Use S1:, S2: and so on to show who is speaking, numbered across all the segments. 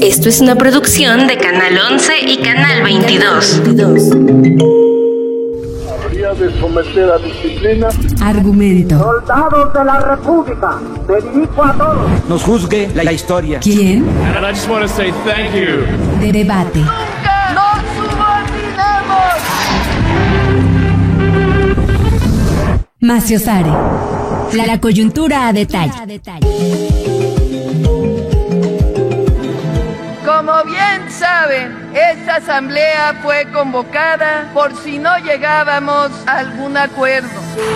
S1: Esto es una producción de Canal 11 y Canal 22.
S2: Habría de someter a disciplina.
S3: Argumento.
S4: Soldados de la República, me dirijo a todos.
S5: Nos juzgue la historia.
S3: ¿Quién?
S6: And I just want to say thank you.
S3: Debate.
S4: ¡Nunca nos subordinemos!
S3: Maciosare. La coyuntura a detalle.
S7: Como bien saben, esta asamblea fue convocada por si no llegábamos a algún acuerdo,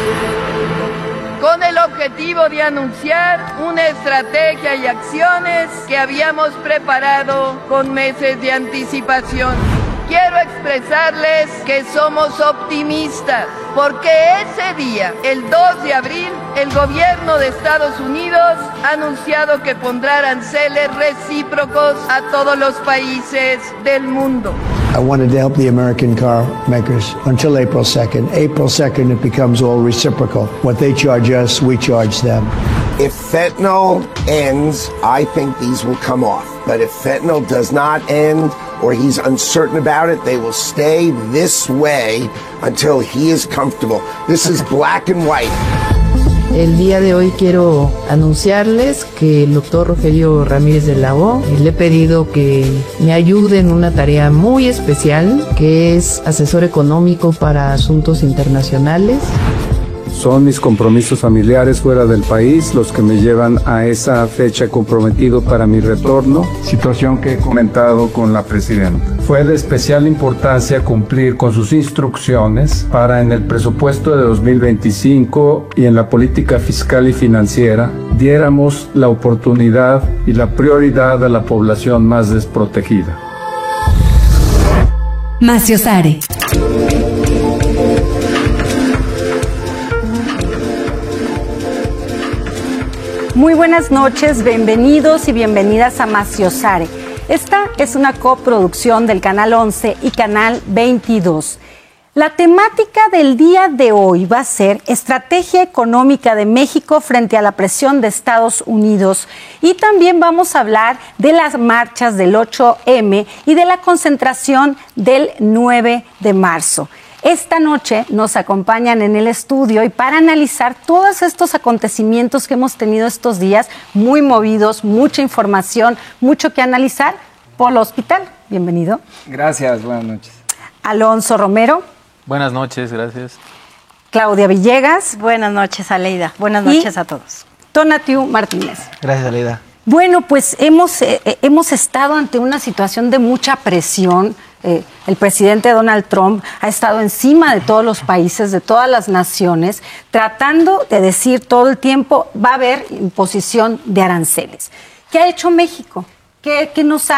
S7: con el objetivo de anunciar una estrategia y acciones que habíamos preparado con meses de anticipación. Quiero expresarles que somos optimistas, porque ese día, el 2 de abril, el gobierno de Estados Unidos ha anunciado que pondrá aranceles recíprocos a todos los países del mundo.
S8: I wanted to help the American car makers until April 2nd. April 2nd, it becomes all reciprocal. What they charge us, we charge them.
S9: If fentanyl ends, I think these will come off. But if fentanyl does not end, or he's uncertain about it, they will stay this way until he is comfortable. This is black and white.
S10: El día de hoy quiero anunciarles que el doctor Rogelio Ramírez de la O, le he pedido que me ayude en una tarea muy especial, que es asesor económico para asuntos internacionales.
S11: Son mis compromisos familiares fuera del país los que me llevan a esa fecha comprometido para mi retorno, situación que he comentado con la presidenta. Fue de especial importancia cumplir con sus instrucciones para en el presupuesto de 2025 y en la política fiscal y financiera diéramos la oportunidad y la prioridad a la población más desprotegida.
S3: Maciosare.
S12: Muy buenas noches, bienvenidos y bienvenidas a Maciosare. Esta es una coproducción del Canal 11 y Canal 22. La temática del día de hoy va a ser Estrategia Económica de México frente a la presión de Estados Unidos. Y también vamos a hablar de las marchas del 8M y de la concentración del 9 de marzo. Esta noche nos acompañan en el estudio y para analizar todos estos acontecimientos que hemos tenido estos días, muy movidos, mucha información, mucho que analizar, Polo Hospital, bienvenido.
S13: Gracias, buenas noches.
S12: Alonso Romero.
S14: Buenas noches, gracias.
S12: Claudia Villegas.
S15: Buenas noches, Aleida. Buenas noches a todos.
S12: Tonatiu Martínez.
S13: Gracias, Aleida.
S12: Bueno, pues hemos estado ante una situación de mucha presión. El presidente Donald Trump ha estado encima de todos los países, de todas las naciones, tratando de decir todo el tiempo, va a haber imposición de aranceles. ¿Qué ha hecho México? ¿Qué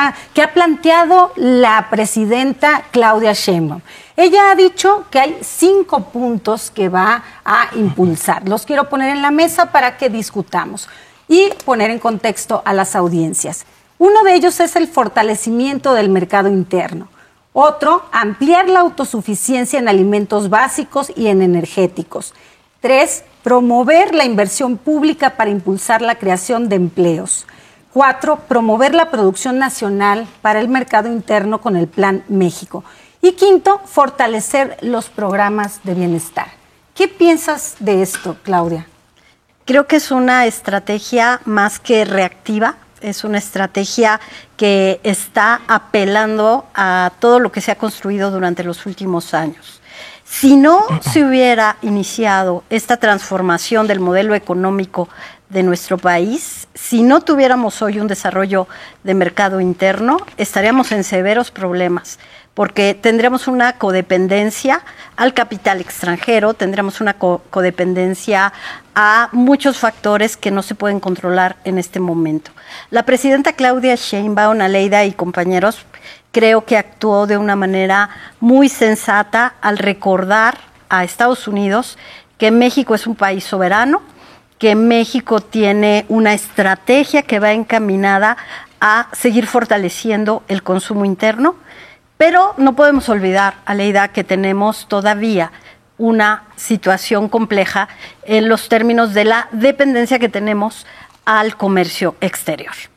S12: ha planteado la presidenta Claudia Sheinbaum? Ella ha dicho que hay 5 puntos que va a impulsar. Los quiero poner en la mesa para que discutamos y poner en contexto a las audiencias. Uno de ellos es el fortalecimiento del mercado interno. Otro, ampliar la autosuficiencia en alimentos básicos y en energéticos. 3, promover la inversión pública para impulsar la creación de empleos. 4, promover la producción nacional para el mercado interno con el Plan México. Y 5, fortalecer los programas de bienestar. ¿Qué piensas de esto, Claudia?
S15: Creo que es una estrategia más que reactiva. Es una estrategia que está apelando a todo lo que se ha construido durante los últimos años. Si no se hubiera iniciado esta transformación del modelo económico de nuestro país, si no tuviéramos hoy un desarrollo de mercado interno, estaríamos en severos problemas, porque tendríamos una codependencia al capital extranjero, tendríamos una codependencia a muchos factores que no se pueden controlar en este momento. La presidenta Claudia Sheinbaum, Aleida y compañeros, creo que actuó de una manera muy sensata al recordar a Estados Unidos que México es un país soberano, que México tiene una estrategia que va encaminada a seguir fortaleciendo el consumo interno, pero no podemos olvidar, Aleida, que tenemos todavía una situación compleja en los términos de la dependencia que tenemos al comercio exterior.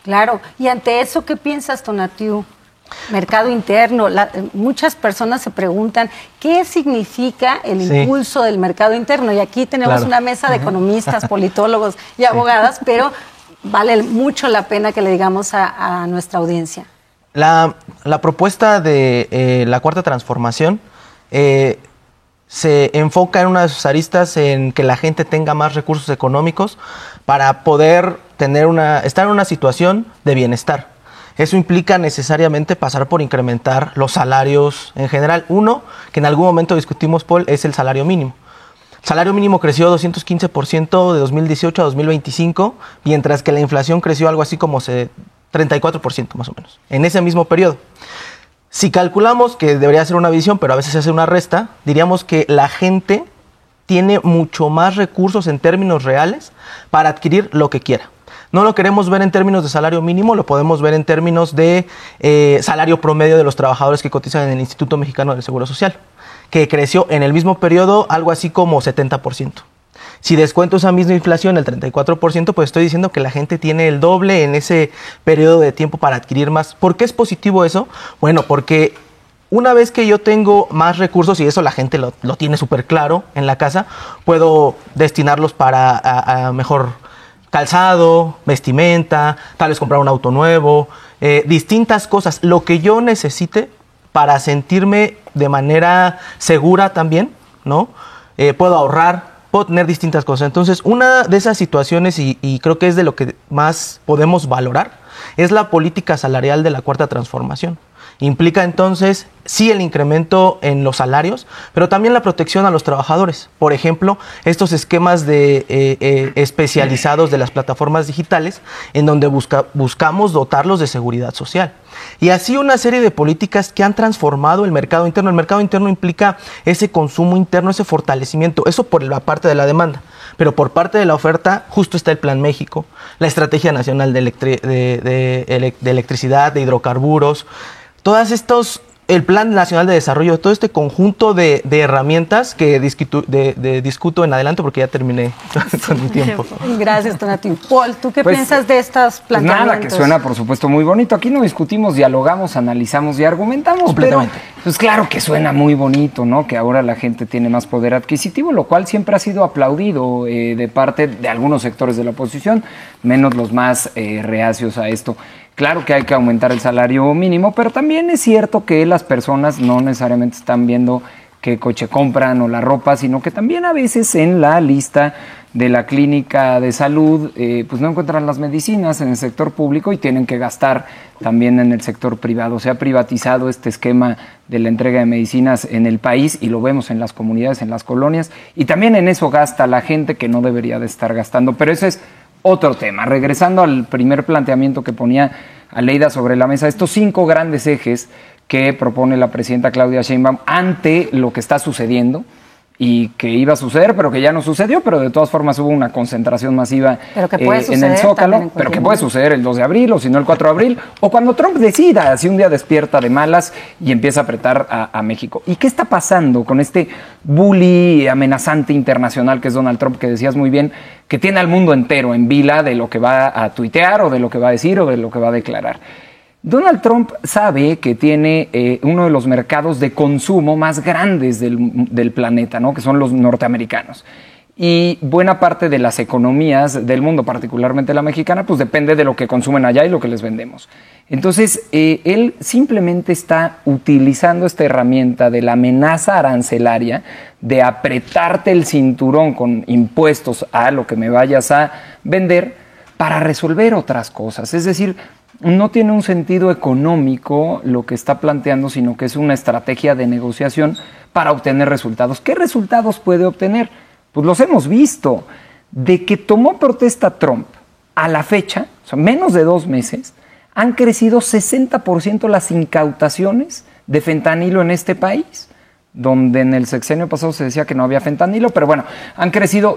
S12: Claro, y ante eso, ¿qué piensas, Tonatiuh? Mercado interno, muchas personas se preguntan qué significa el impulso del mercado interno, y aquí tenemos una mesa de economistas, politólogos y abogadas, pero vale mucho la pena que le digamos a nuestra audiencia.
S13: La propuesta de la Cuarta Transformación se enfoca en una de sus aristas en que la gente tenga más recursos económicos para poder estar en una situación de bienestar. Eso implica necesariamente pasar por incrementar los salarios en general. Uno, que en algún momento discutimos, Paul, es el salario mínimo. El salario mínimo creció 215% de 2018 a 2025, mientras que la inflación creció algo así como 34% más o menos, en ese mismo periodo. Si calculamos, que debería ser una visión, pero a veces se hace una resta, diríamos que la gente tiene mucho más recursos en términos reales para adquirir lo que quiera. No lo queremos ver en términos de salario mínimo, lo podemos ver en términos de salario promedio de los trabajadores que cotizan en el Instituto Mexicano del Seguro Social, que creció en el mismo periodo algo así como 70%. Si descuento esa misma inflación, el 34%, pues estoy diciendo que la gente tiene el doble en ese periodo de tiempo para adquirir más. ¿Por qué es positivo eso? Bueno, porque una vez que yo tengo más recursos, y eso la gente lo tiene súper claro en la casa, puedo destinarlos para a mejor calzado, vestimenta, tal vez comprar un auto nuevo, distintas cosas, lo que yo necesite para sentirme de manera segura también, ¿no? Puedo ahorrar, puedo tener distintas cosas. Entonces, una de esas situaciones, y creo que es de lo que más podemos valorar, es la política salarial de la Cuarta Transformación. Implica entonces, sí, el incremento en los salarios, pero también la protección a los trabajadores. Por ejemplo, estos esquemas especializados de las plataformas digitales, en donde buscamos dotarlos de seguridad social. Y así una serie de políticas que han transformado el mercado interno. El mercado interno implica ese consumo interno, ese fortalecimiento, eso por la parte de la demanda. Pero por parte de la oferta, justo está el Plan México, la Estrategia Nacional de Electricidad, de hidrocarburos, todas estos, el Plan Nacional de Desarrollo, todo este conjunto de herramientas que discuto en adelante, porque ya terminé con mi tiempo.
S12: Gracias, Tonatiuh. Paul, ¿tú qué piensas de estas planteamientos?
S16: Nada, que suena por supuesto muy bonito. Aquí no discutimos, dialogamos, analizamos y argumentamos, pero pues claro que suena muy bonito, ¿no? Que ahora la gente tiene más poder adquisitivo, lo cual siempre ha sido aplaudido de parte de algunos sectores de la oposición, menos los más reacios a esto. Claro que hay que aumentar el salario mínimo, pero también es cierto que las personas no necesariamente están viendo qué coche compran o la ropa, sino que también a veces en la lista de la clínica de salud pues no encuentran las medicinas en el sector público y tienen que gastar también en el sector privado. Se ha privatizado este esquema de la entrega de medicinas en el país y lo vemos en las comunidades, en las colonias, y también en eso gasta la gente que no debería de estar gastando, pero ese es otro tema. Regresando al primer planteamiento que ponía Aleida sobre la mesa, estos 5 grandes ejes que propone la presidenta Claudia Sheinbaum ante lo que está sucediendo y que iba a suceder, pero que ya no sucedió, pero de todas formas hubo una concentración masiva en el Zócalo, pero que puede suceder el 2 de abril, o si no el 4 de abril, o cuando Trump decida, si un día despierta de malas y empieza a apretar a México. ¿Y qué está pasando con este bully amenazante internacional que es Donald Trump, que decías muy bien, que tiene al mundo entero en vila de lo que va a tuitear, o de lo que va a decir, o de lo que va a declarar? Donald Trump sabe que tiene uno de los mercados de consumo más grandes del planeta, ¿no? Que son los norteamericanos. Y buena parte de las economías del mundo, particularmente la mexicana, pues depende de lo que consumen allá y lo que les vendemos. Entonces, él simplemente está utilizando esta herramienta de la amenaza arancelaria, de apretarte el cinturón con impuestos a lo que me vayas a vender, para resolver otras cosas. Es decir, no tiene un sentido económico lo que está planteando, sino que es una estrategia de negociación para obtener resultados. ¿Qué resultados puede obtener? Pues los hemos visto. De que tomó protesta Trump a la fecha, o sea, menos de 2 meses, han crecido 60% las incautaciones de fentanilo en este país, donde en el sexenio pasado se decía que no había fentanilo, pero bueno, han crecido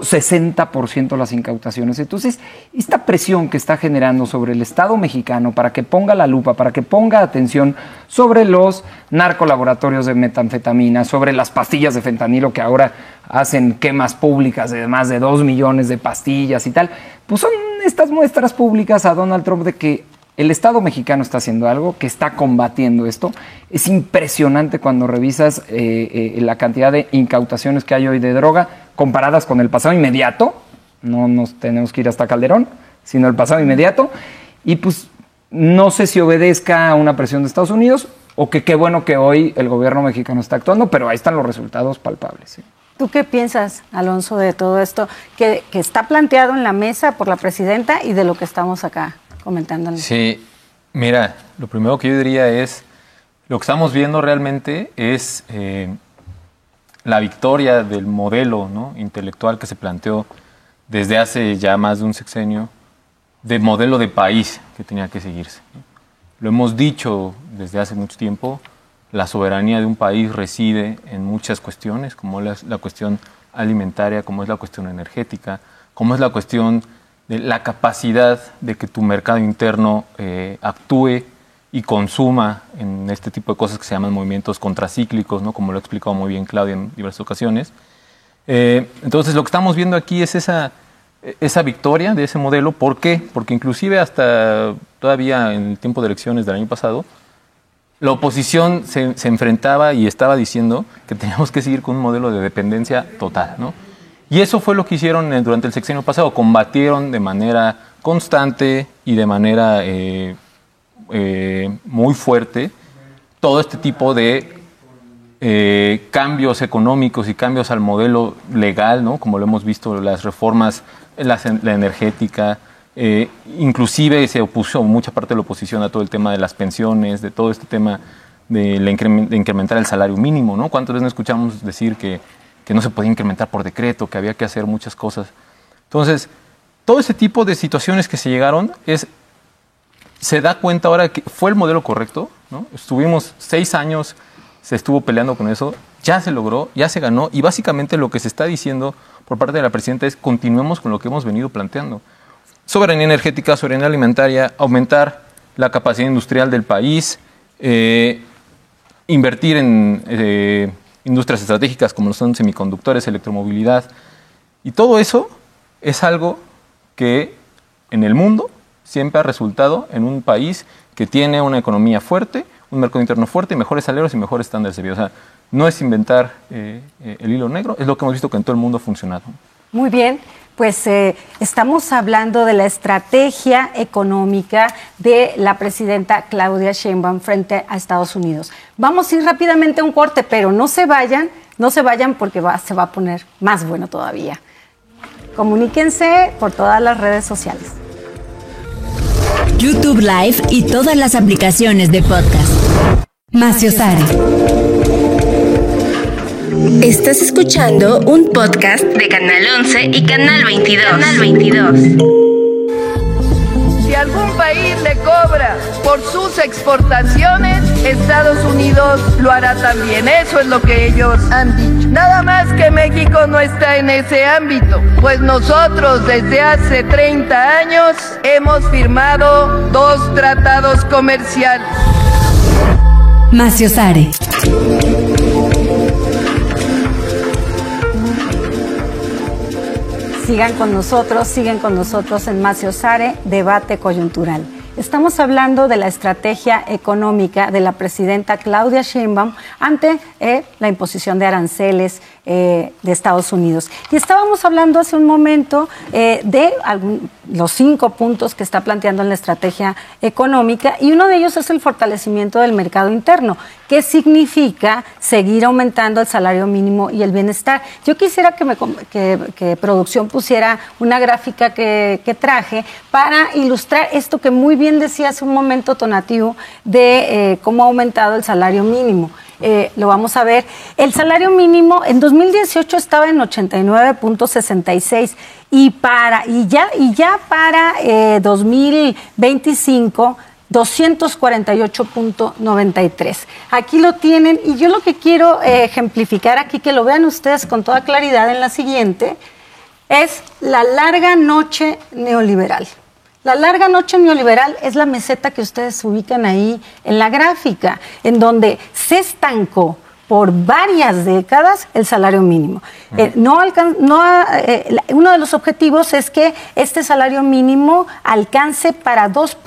S16: 60% las incautaciones. Entonces, esta presión que está generando sobre el Estado mexicano para que ponga la lupa, para que ponga atención sobre los narcolaboratorios de metanfetamina, sobre las pastillas de fentanilo que ahora hacen quemas públicas de más de 2 millones de pastillas y tal, pues son estas muestras públicas a Donald Trump de que El Estado mexicano está haciendo algo, que está combatiendo esto. Es impresionante cuando revisas la cantidad de incautaciones que hay hoy de droga comparadas con el pasado inmediato. No nos tenemos que ir hasta Calderón, sino el pasado inmediato. Y pues no sé si obedezca a una presión de Estados Unidos o que qué bueno que hoy el gobierno mexicano está actuando, pero ahí están los resultados palpables. ¿Sí?
S12: ¿Tú qué piensas, Alonso, de todo esto que está planteado en la mesa por la presidenta y de lo que estamos acá comentando?
S14: Sí, mira, lo primero que yo diría es, lo que estamos viendo realmente es la victoria del modelo, ¿no?, intelectual que se planteó desde hace ya más de un sexenio, de modelo de país que tenía que seguirse, ¿no? Lo hemos dicho desde hace mucho tiempo, la soberanía de un país reside en muchas cuestiones, como es la cuestión alimentaria, como es la cuestión energética, como es la cuestión de la capacidad de que tu mercado interno actúe y consuma en este tipo de cosas que se llaman movimientos contracíclicos, ¿no?, como lo ha explicado muy bien Claudia en diversas ocasiones. Entonces lo que estamos viendo aquí es esa victoria de ese modelo. ¿Por qué? Porque inclusive hasta todavía en el tiempo de elecciones del año pasado, la oposición se enfrentaba y estaba diciendo que teníamos que seguir con un modelo de dependencia total, ¿no? Y eso fue lo que hicieron durante el sexenio pasado, combatieron de manera constante y de manera muy fuerte todo este tipo de cambios económicos y cambios al modelo legal, ¿no?, como lo hemos visto, las reformas, la energética, inclusive se opuso mucha parte de la oposición a todo el tema de las pensiones, de todo este tema de incrementar el salario mínimo, ¿no? ¿Cuántas veces no escuchamos decir que no se podía incrementar por decreto, que había que hacer muchas cosas? Entonces, todo ese tipo de situaciones que se llegaron se da cuenta ahora que fue el modelo correcto, ¿no? Estuvimos 6 años, se estuvo peleando con eso, ya se logró, ya se ganó, y básicamente lo que se está diciendo por parte de la presidenta es continuemos con lo que hemos venido planteando. Soberanía energética, soberanía alimentaria, aumentar la capacidad industrial del país, invertir en industrias estratégicas como son semiconductores, electromovilidad, y todo eso es algo que en el mundo siempre ha resultado en un país que tiene una economía fuerte, un mercado interno fuerte y mejores salarios y mejores estándares de vida. O sea, no es inventar el hilo negro, es lo que hemos visto que en todo el mundo ha funcionado.
S12: Muy bien, pues estamos hablando de la estrategia económica de la presidenta Claudia Sheinbaum frente a Estados Unidos. Vamos a ir rápidamente a un corte, pero no se vayan porque se va a poner más bueno todavía. Comuníquense por todas las redes sociales.
S3: YouTube Live y todas las aplicaciones de podcast. Macio Sare.
S1: Estás escuchando un podcast de Canal 11 y Canal 22. Canal 22.
S7: Si algún país le cobra por sus exportaciones, Estados Unidos lo hará también. Eso es lo que ellos han dicho. Nada más que México no está en ese ámbito, pues nosotros desde hace 30 años hemos firmado 2 tratados comerciales.
S3: Macio Sare.
S12: Siguen con nosotros en Macio Sare, Debate Coyuntural. Estamos hablando de la estrategia económica de la presidenta Claudia Sheinbaum ante la imposición de aranceles de Estados Unidos. Y estábamos hablando hace un momento de los 5 puntos que está planteando en la estrategia económica, y uno de ellos es el fortalecimiento del mercado interno, que significa seguir aumentando el salario mínimo y el bienestar. Yo quisiera que producción pusiera una gráfica que traje para ilustrar esto que muy bien decía hace un momento Tonatiuh de cómo ha aumentado el salario mínimo. Lo vamos a ver. El salario mínimo en 2018 estaba en 89.66 y ya para 2025 248.93. Aquí lo tienen, y yo lo que quiero ejemplificar aquí, que lo vean ustedes con toda claridad en la siguiente, es la larga noche neoliberal. La larga noche neoliberal es la meseta que ustedes ubican ahí en la gráfica, en donde se estancó por varias décadas el salario mínimo. Uno de los objetivos es que este salario mínimo alcance para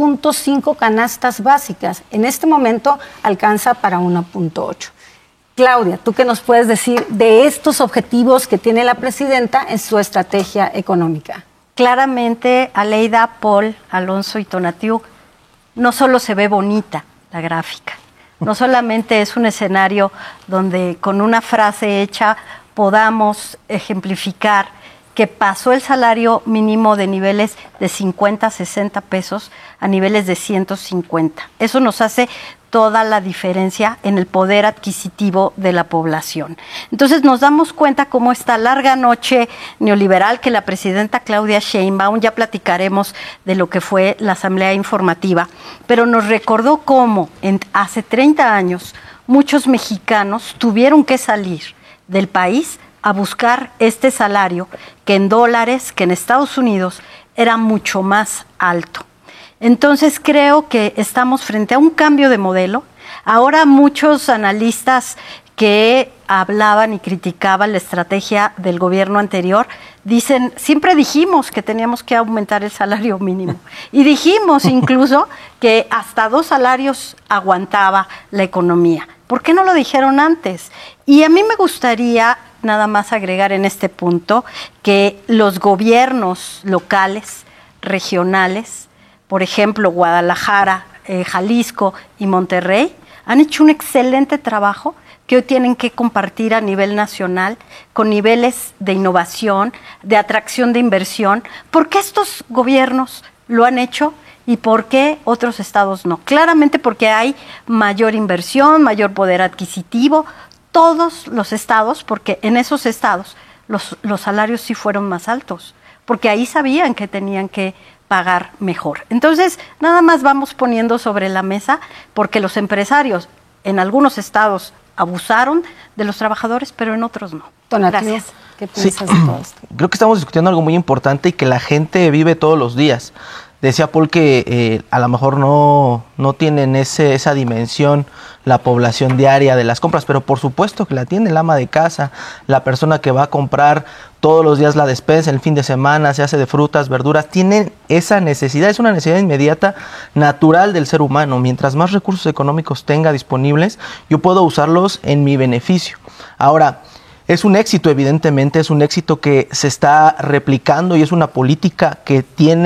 S12: 2.5 canastas básicas. En este momento alcanza para 1.8. Claudia, ¿tú qué nos puedes decir de estos objetivos que tiene la presidenta en su estrategia económica?
S15: Claramente, Aleida, Paul, Alonso y Tonatiuh, no solo se ve bonita la gráfica, no solamente es un escenario donde con una frase hecha podamos ejemplificar que pasó el salario mínimo de niveles de 50, 60 pesos a niveles de 150. Eso nos hace toda la diferencia en el poder adquisitivo de la población. Entonces nos damos cuenta cómo esta larga noche neoliberal que la presidenta Claudia Sheinbaum, ya platicaremos de lo que fue la asamblea informativa, pero nos recordó cómo hace 30 años muchos mexicanos tuvieron que salir del país a buscar este salario que en dólares, que en Estados Unidos era mucho más alto. Entonces creo que estamos frente a un cambio de modelo. Ahora muchos analistas que hablaban y criticaban la estrategia del gobierno anterior dicen, siempre dijimos que teníamos que aumentar el salario mínimo y dijimos incluso que hasta 2 salarios aguantaba la economía. ¿Por qué no lo dijeron antes? Y a mí me gustaría nada más agregar en este punto que los gobiernos locales, regionales, por ejemplo, Guadalajara, Jalisco y Monterrey, han hecho un excelente trabajo que hoy tienen que compartir a nivel nacional con niveles de innovación, de atracción de inversión. ¿Por qué estos gobiernos lo han hecho y por qué otros estados no? Claramente porque hay mayor inversión, mayor poder adquisitivo, todos los estados, porque en esos estados los salarios sí fueron más altos, porque ahí sabían que tenían que pagar mejor. Entonces, nada más vamos poniendo sobre la mesa, porque los empresarios en algunos estados abusaron de los trabajadores, pero en otros no. Gracias.
S12: ¿Qué piensas de todo esto?
S13: Creo que estamos discutiendo algo muy importante y que la gente vive todos los días. Decía Paul que a lo mejor no tienen esa dimensión la población diaria de las compras, pero por supuesto que la tiene el ama de casa, la persona que va a comprar todos los días la despensa, el fin de semana, se hace de frutas, verduras, tienen esa necesidad, es una necesidad inmediata, natural del ser humano. Mientras más recursos económicos tenga disponibles, yo puedo usarlos en mi beneficio. Ahora, es un éxito, evidentemente, es un éxito que se está replicando y es una política que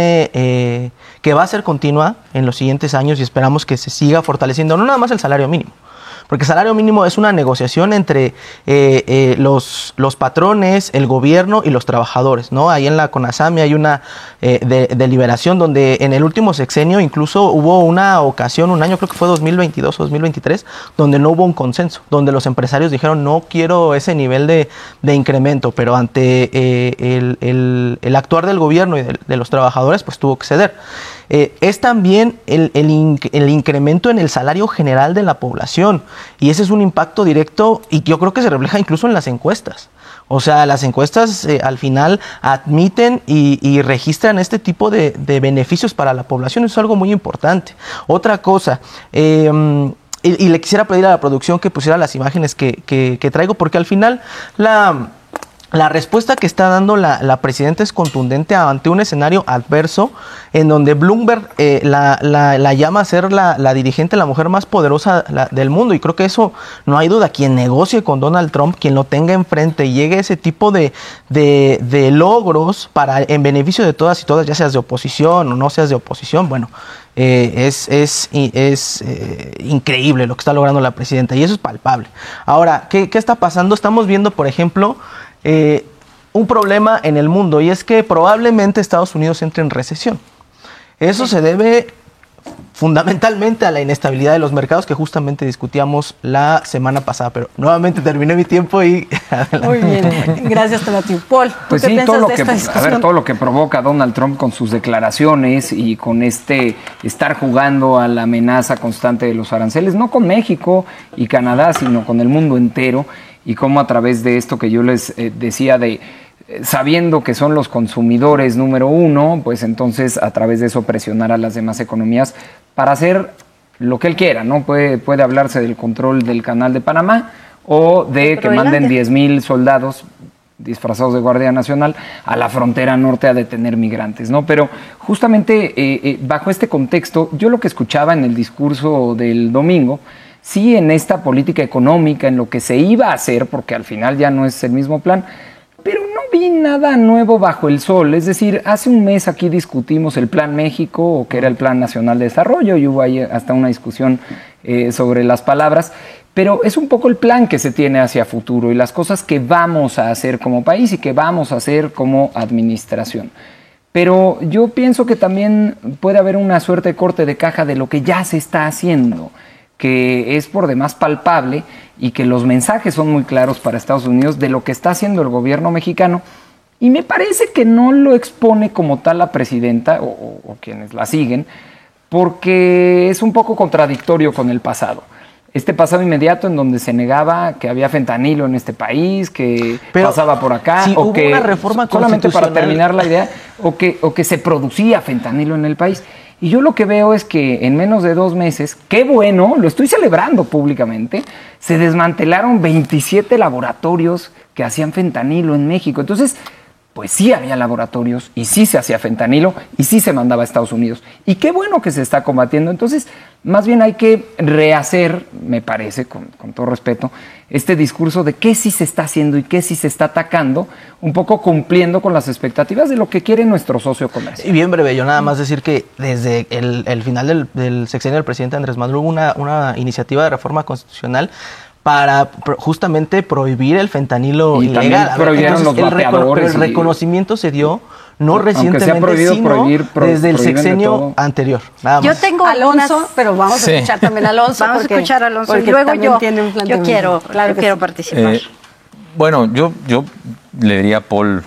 S13: tiene, que va a ser continua en los siguientes años y esperamos que se siga fortaleciendo, no nada más el salario mínimo, porque el salario mínimo es una negociación entre los patrones, el gobierno y los trabajadores, ¿no? Ahí en la CONASAMI hay una deliberación donde en el último sexenio incluso hubo una ocasión, un año, creo que fue 2022 o 2023, donde no hubo un consenso, donde los empresarios dijeron no quiero ese nivel de incremento, pero ante el actuar del gobierno y de los trabajadores, pues tuvo que ceder. Es también el incremento en el salario general de la población, y ese es un impacto directo y yo creo que se refleja incluso en las encuestas. O sea, las encuestas al final admiten y registran este tipo de beneficios para la población. Eso es algo muy importante. Otra cosa, y le quisiera pedir a la producción que pusiera las imágenes que traigo, porque al final la respuesta que está dando la presidenta es contundente ante un escenario adverso en donde Bloomberg la llama a ser la dirigente, la mujer más poderosa del mundo, y creo que eso no hay duda. Quien negocie con Donald Trump, quien lo tenga enfrente y llegue a ese tipo de logros en beneficio de todas y todas, ya seas de oposición o no seas de oposición, bueno, es increíble lo que está logrando la presidenta y eso es palpable. Ahora, ¿qué está pasando? Estamos viendo, por ejemplo, un problema en el mundo, y es que probablemente Estados Unidos entre en recesión. Eso se debe fundamentalmente a la inestabilidad de los mercados que justamente discutíamos la semana pasada, pero nuevamente terminé mi tiempo y adelante.
S12: Muy bien, gracias Tonatiuh. Paul,
S16: pues sí, todo lo que provoca Donald Trump con sus declaraciones y con estar jugando a la amenaza constante de los aranceles, no con México y Canadá, sino con el mundo entero, y cómo a través de esto que yo les decía sabiendo que son los consumidores número uno, pues entonces a través de eso presionar a las demás economías para hacer lo que él quiera, ¿no? Puede hablarse del control del Canal de Panamá o de que manden 10,000 soldados disfrazados de Guardia Nacional a la frontera norte a detener migrantes, ¿no? Pero justamente bajo este contexto, yo lo que escuchaba en el discurso del domingo, sí, en esta política económica, en lo que se iba a hacer, porque al final ya no es el mismo plan, pero no vi nada nuevo bajo el sol. Es decir, hace un mes aquí discutimos el Plan México, o que era el Plan Nacional de Desarrollo, y hubo ahí hasta una discusión sobre las palabras, pero es un poco el plan que se tiene hacia futuro y las cosas que vamos a hacer como país y que vamos a hacer como administración. Pero yo pienso que también puede haber una suerte de corte de caja de lo que ya se está haciendo, que es por demás palpable y que los mensajes son muy claros para Estados Unidos de lo que está haciendo el gobierno mexicano, y me parece que no lo expone como tal la presidenta o quienes la siguen, porque es un poco contradictorio con el pasado. Este pasado inmediato en donde se negaba que había fentanilo en este país, que pasaba por acá,
S13: si
S16: o
S13: hubo
S16: que,
S13: una reforma
S16: solamente para
S13: constitucional,
S16: terminar la idea, o que se producía fentanilo en el país. Y yo lo que veo es que en menos de 2 meses, qué bueno, lo estoy celebrando públicamente, se desmantelaron 27 laboratorios que hacían fentanilo en México. Entonces, pues sí había laboratorios y sí se hacía fentanilo y sí se mandaba a Estados Unidos. Y qué bueno que se está combatiendo. Entonces, más bien hay que rehacer, me parece, con todo respeto, este discurso de qué sí se está haciendo y qué sí se está atacando, un poco cumpliendo con las expectativas de lo que quiere nuestro socio comercial.
S13: Y bien breve, yo nada más decir que desde el final del sexenio del presidente Andrés Manuel hubo una iniciativa de reforma constitucional para justamente prohibir el fentanilo ilegal.
S16: Prohibieron los vapeadores.
S13: El reconocimiento se dio no
S16: aunque
S13: recientemente,
S16: sea prohibido,
S13: sino desde el sexenio
S16: de
S13: anterior. Nada más.
S15: Yo tengo
S12: Alonso, pero vamos a escuchar también a Alonso.
S15: Vamos a escuchar a Alonso y luego yo quiero participar.
S14: Bueno, yo le diría a Paul,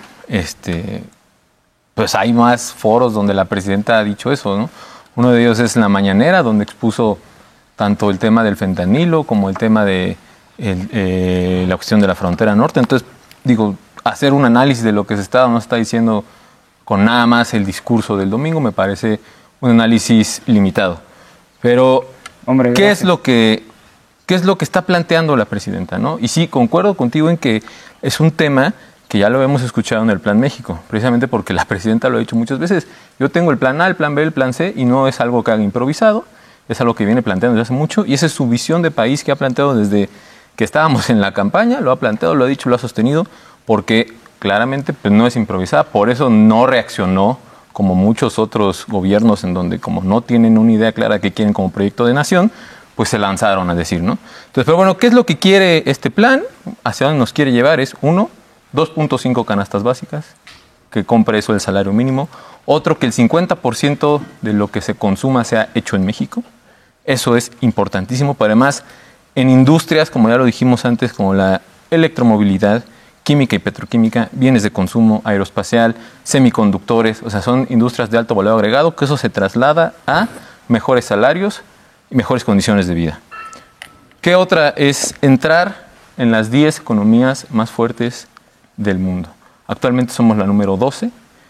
S14: pues hay más foros donde la presidenta ha dicho eso, ¿no? Uno de ellos es la mañanera, donde expuso tanto el tema del fentanilo como el tema de la cuestión de la frontera norte. Entonces, digo, hacer un análisis de lo que se está o no está diciendo con nada más el discurso del domingo me parece un análisis limitado. Pero,
S16: hombre,
S14: ¿qué es lo que está planteando la presidenta, ¿no? Y sí, concuerdo contigo en que es un tema que ya lo hemos escuchado en el Plan México, precisamente porque la presidenta lo ha dicho muchas veces. Yo tengo el plan A, el plan B, el plan C, y no es algo que haga improvisado, es algo que viene planteando desde hace mucho, y esa es su visión de país que ha planteado desde que estábamos en la campaña, lo ha planteado, lo ha dicho, lo ha sostenido, porque claramente pues, no es improvisada, por eso no reaccionó como muchos otros gobiernos en donde como no tienen una idea clara que quieren como proyecto de nación, pues se lanzaron a decir, ¿no? Entonces, pero bueno, ¿qué es lo que quiere este plan? ¿Hacia dónde nos quiere llevar? Es 1, 2.5 canastas básicas, que compre eso el salario mínimo. Otro, que el 50% de lo que se consuma sea hecho en México. Eso es importantísimo, pero además en industrias, como ya lo dijimos antes, como la electromovilidad, química y petroquímica, bienes de consumo, aeroespacial, semiconductores, o sea, son industrias de alto valor agregado, que eso se traslada a mejores salarios y mejores condiciones de vida. ¿Qué otra? Es entrar en las 10 economías más fuertes del mundo. Actualmente somos la número 12,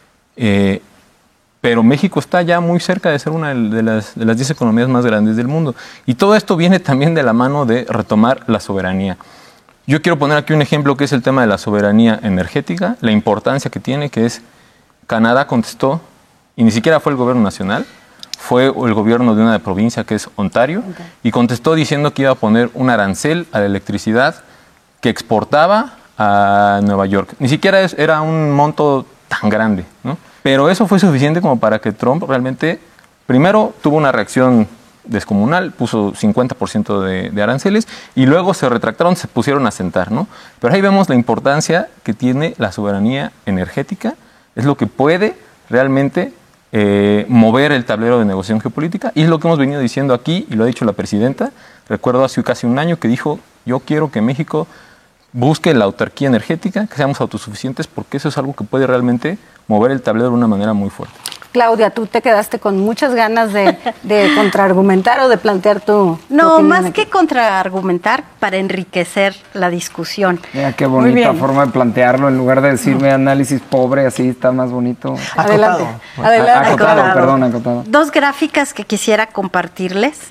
S14: pero México está ya muy cerca de ser una de las 10 economías más grandes del mundo. Y todo esto viene también de la mano de retomar la soberanía. Yo quiero poner aquí un ejemplo que es el tema de la soberanía energética, la importancia que tiene, que es Canadá contestó, y ni siquiera fue el gobierno nacional, fue el gobierno de una provincia que es Ontario, y contestó diciendo que iba a poner un arancel a la electricidad que exportaba a Nueva York. Ni siquiera era un monto tan grande, ¿no? Pero eso fue suficiente como para que Trump realmente, primero tuvo una reacción descomunal, puso 50% de aranceles y luego se retractaron, se pusieron a sentar, ¿no? Pero ahí vemos la importancia que tiene la soberanía energética, es lo que puede realmente mover el tablero de negociación geopolítica, y es lo que hemos venido diciendo aquí, y lo ha dicho la presidenta. Recuerdo hace casi un año que dijo, yo quiero que México busque la autarquía energética, que seamos autosuficientes, porque eso es algo que puede realmente mover el tablero de una manera muy fuerte.
S12: Claudia, tú te quedaste con muchas ganas de contraargumentar o de plantear tu
S15: No,
S12: opinión
S15: más
S12: aquí.
S15: que contraargumentar, para enriquecer la discusión.
S16: Mira qué bonita forma de plantearlo, en lugar de decirme análisis pobre, así está más bonito.
S12: Adelante.
S16: Acotado.
S15: Dos gráficas que quisiera compartirles.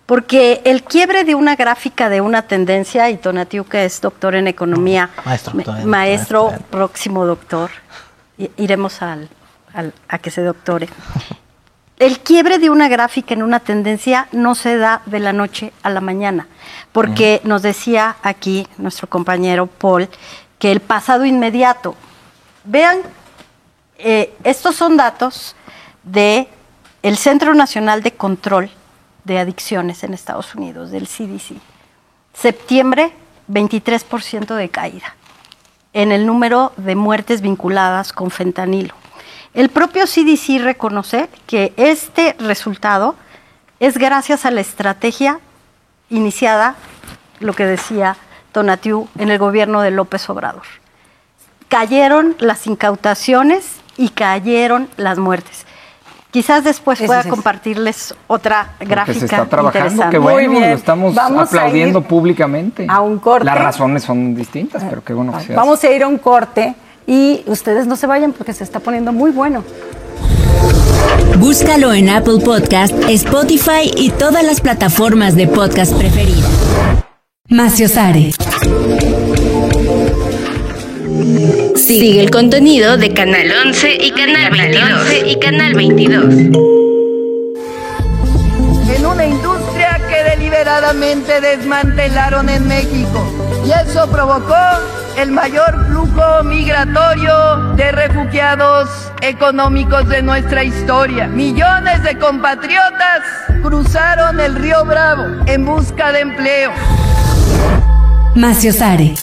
S15: porque el quiebre de una gráfica de una tendencia, y Tonatiuh, que es doctor en economía, maestro, próximo doctor, iremos a que se doctore. El quiebre de una gráfica en una tendencia no se da de la noche a la mañana, porque nos decía aquí nuestro compañero Paul que el pasado inmediato, vean, estos son datos del Centro Nacional de Control de Adicciones en Estados Unidos, del CDC. Septiembre, 23% de caída en el número de muertes vinculadas con fentanilo. El propio CDC reconoce que este resultado es gracias a la estrategia iniciada, lo que decía Tonatiuh, en el gobierno de López Obrador. Cayeron las incautaciones y cayeron las muertes. Quizás después pueda compartirles otra gráfica se está trabajando, interesante.
S16: Qué bueno, muy bien. Lo estamos aplaudiendo públicamente.
S12: A un corte.
S16: Las razones son distintas, pero qué bueno que se hace.
S12: Vamos a ir a un corte y ustedes no se vayan porque se está poniendo muy bueno.
S3: Búscalo en Apple Podcast, Spotify y todas las plataformas de podcast preferidas. Maciosare.
S1: Sigue el contenido de Canal 11 y Canal 22.
S7: En una industria que deliberadamente desmantelaron en México. Y eso provocó el mayor flujo migratorio de refugiados económicos de nuestra historia. Millones de compatriotas cruzaron el río Bravo en busca de empleo.
S3: Maciosare.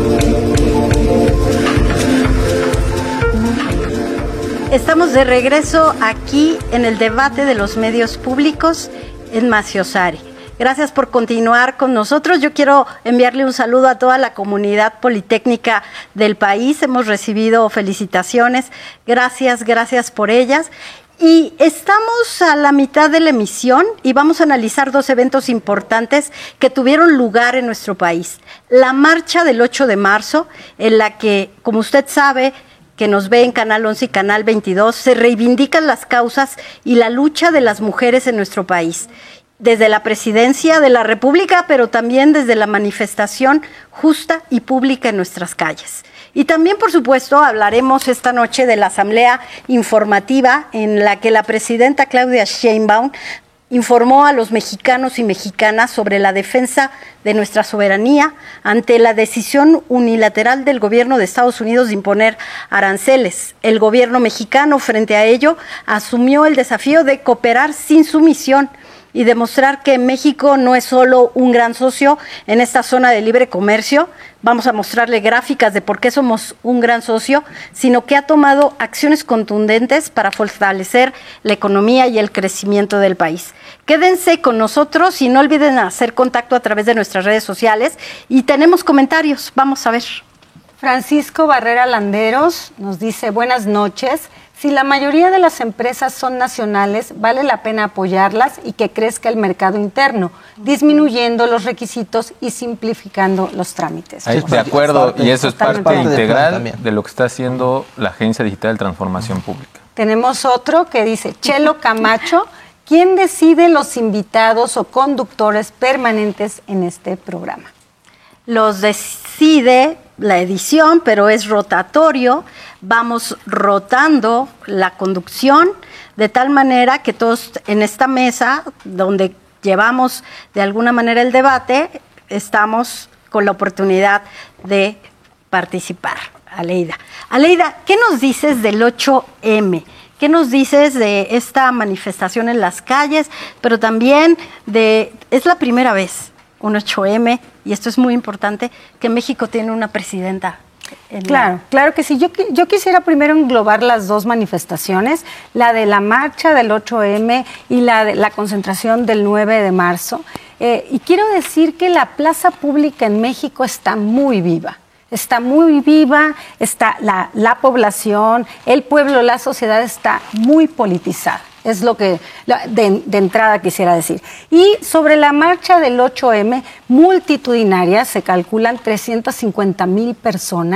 S15: Estamos de regreso aquí en el debate de los medios públicos en Maciosare. Gracias por continuar con nosotros. Yo quiero enviarle un saludo a toda la comunidad politécnica del país. Hemos recibido felicitaciones. Gracias por ellas. Y estamos a la mitad de la emisión y vamos a analizar dos eventos importantes que tuvieron lugar en nuestro país. La marcha del 8 de marzo, en la que, como usted sabe, que nos ve en Canal 11 y Canal 22, se reivindican las causas y la lucha de las mujeres en nuestro país. Desde la Presidencia de la República, pero también desde la manifestación justa y pública en nuestras calles. Y también, por supuesto, hablaremos esta noche de la asamblea informativa en la que la presidenta Claudia Sheinbaum informó a los mexicanos y mexicanas sobre la defensa de nuestra soberanía ante la decisión unilateral del gobierno de Estados Unidos de imponer aranceles. El gobierno mexicano, frente a ello, asumió el desafío de cooperar sin sumisión y demostrar que México no es solo un gran socio en esta zona de libre comercio. Vamos a mostrarle gráficas de por qué somos un gran socio, sino que ha tomado acciones contundentes para fortalecer la economía y el crecimiento del país. Quédense con nosotros y no olviden hacer contacto a través de nuestras redes sociales. Y tenemos comentarios, vamos a ver.
S12: Francisco Barrera Landeros nos dice, buenas noches. Si la mayoría de las empresas son nacionales, vale la pena apoyarlas y que crezca el mercado interno, disminuyendo los requisitos y simplificando los trámites.
S14: De acuerdo, y eso es parte integral de lo que está haciendo la Agencia Digital de Transformación Pública.
S12: Tenemos otro que dice, Chelo Camacho, ¿quién decide los invitados o conductores permanentes en este programa?
S15: Los decide la edición, pero es rotatorio. Vamos rotando la conducción de tal manera que todos en esta mesa, donde llevamos de alguna manera el debate, estamos con la oportunidad de participar. Aleida, ¿qué nos dices del 8M? ¿Qué nos dices de esta manifestación en las calles? Pero también es la primera vez, un 8M, y esto es muy importante, que México tiene una presidenta.
S12: Claro que sí. Yo quisiera primero englobar las dos manifestaciones, la de la marcha del 8M y la de la concentración del 9 de marzo. Y quiero decir que la plaza pública en México está muy viva. Está la población, el pueblo, la sociedad está muy politizada. Es lo que de entrada quisiera decir. Y sobre la marcha del 8M, multitudinaria, se calculan 350,000 personas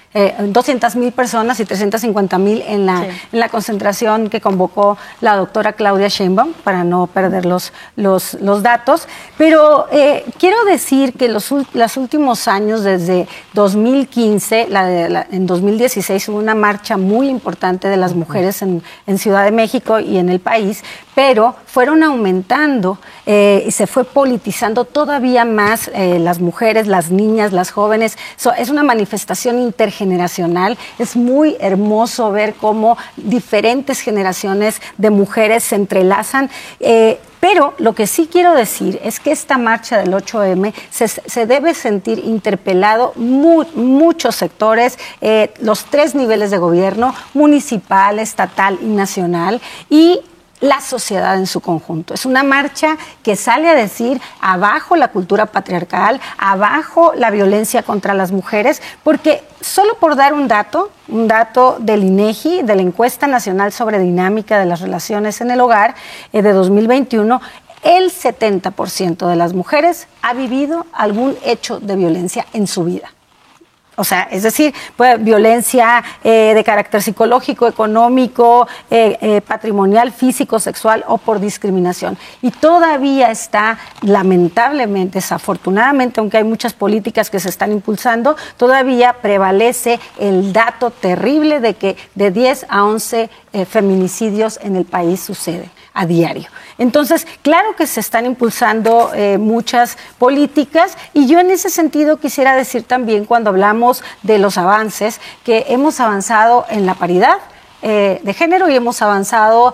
S12: 200,000 personas y 350,000 en la concentración que convocó la doctora Claudia Sheinbaum, para no perder los datos. Pero quiero decir que los últimos años, desde 2015, en 2016 hubo una marcha muy importante de las mujeres en Ciudad de México y en el país, pero fueron aumentando y se fue politizando todavía más las mujeres, las niñas, las jóvenes. Es una manifestación intergeneracional. Es muy hermoso ver cómo diferentes generaciones de mujeres se entrelazan. Pero lo que sí quiero decir es que esta marcha del 8M se debe sentir interpelado muchos sectores, los 3 niveles de gobierno, municipal, estatal y nacional, y la sociedad en su conjunto. Es una marcha que sale a decir abajo la cultura patriarcal, abajo la violencia contra las mujeres, porque solo por dar un dato del INEGI, de la Encuesta Nacional sobre Dinámica de las Relaciones en el Hogar de 2021, el 70% de las mujeres ha vivido algún hecho de violencia en su vida. O sea, es decir, pues, violencia de carácter psicológico, económico, patrimonial, físico, sexual o por discriminación. Y todavía está, lamentablemente, desafortunadamente, aunque hay muchas políticas que se están impulsando, todavía prevalece el dato terrible de que de 10 a 11 feminicidios en el país suceden a diario. Entonces, claro que se están impulsando muchas políticas, y yo en ese sentido quisiera decir también, cuando hablamos de los avances, que hemos avanzado en la paridad de género y hemos avanzado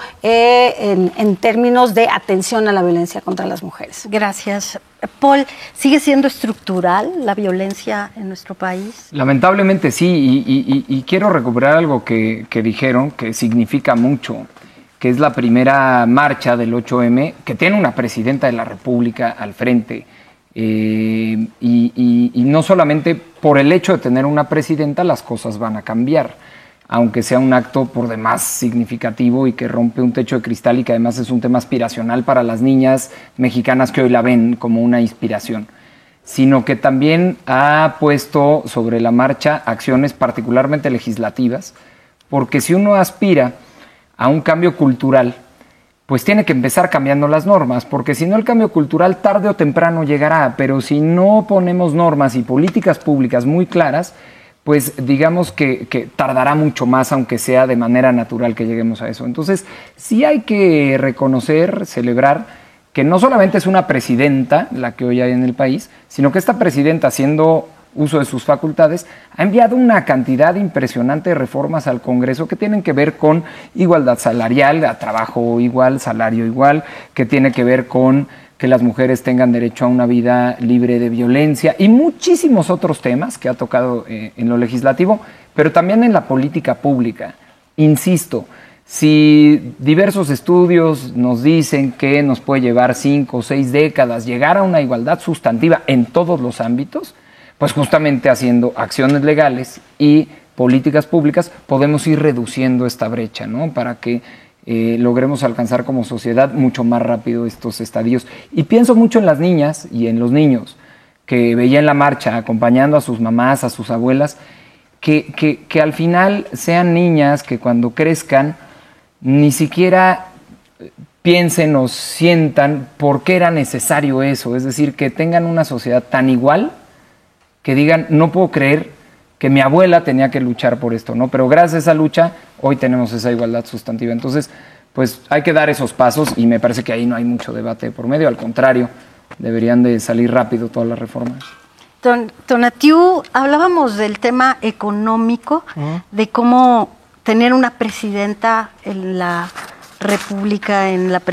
S12: en términos de atención a la violencia contra las mujeres.
S15: Gracias. Paul, ¿sigue siendo estructural la violencia en nuestro país?
S16: Lamentablemente sí, y quiero recuperar algo que dijeron, que significa mucho, que es la primera marcha del 8M, que tiene una presidenta de la República al frente. Y no solamente por el hecho de tener una presidenta las cosas van a cambiar, aunque sea un acto por demás significativo y que rompe un techo de cristal, y que además es un tema aspiracional para las niñas mexicanas que hoy la ven como una inspiración, sino que también ha puesto sobre la marcha acciones particularmente legislativas, porque si uno aspira a un cambio cultural, pues tiene que empezar cambiando las normas, porque si no el cambio cultural tarde o temprano llegará, pero si no ponemos normas y políticas públicas muy claras, pues digamos que tardará mucho más, aunque sea de manera natural que lleguemos a eso. Entonces sí hay que reconocer, celebrar, que no solamente es una presidenta la que hoy hay en el país, sino que esta presidenta, haciendo uso de sus facultades, ha enviado una cantidad impresionante de reformas al Congreso que tienen que ver con igualdad salarial, a trabajo igual, salario igual, que tiene que ver con que las mujeres tengan derecho a una vida libre de violencia y muchísimos otros temas que ha tocado en lo legislativo, pero también en la política pública. Insisto, si diversos estudios nos dicen que nos puede llevar 5 o 6 décadas llegar a una igualdad sustantiva en todos los ámbitos, pues justamente haciendo acciones legales y políticas públicas podemos ir reduciendo esta brecha, ¿no? Para que logremos alcanzar como sociedad mucho más rápido estos estadios. Y pienso mucho en las niñas y en los niños que veía en la marcha acompañando a sus mamás, a sus abuelas, que al final sean niñas que cuando crezcan ni siquiera piensen o sientan por qué era necesario eso, es decir, que tengan una sociedad tan igual, que digan, no puedo creer que mi abuela tenía que luchar por esto, ¿no? Pero gracias a esa lucha, hoy tenemos esa igualdad sustantiva. Entonces, pues hay que dar esos pasos, y me parece que ahí no hay mucho debate por medio, al contrario, deberían de salir rápido todas las reformas.
S15: Tonatiuh, hablábamos del tema económico, de cómo tener una presidenta en la República, en la